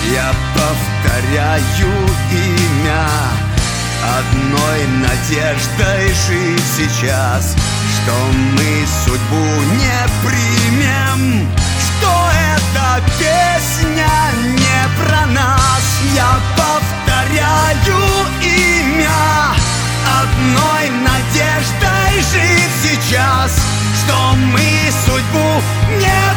Я повторяю имя, одной надеждой жить сейчас, что мы судьбу не примем, что эта песня не про нас. Я повторяю имя, одной надеждой жить сейчас, что мы судьбу не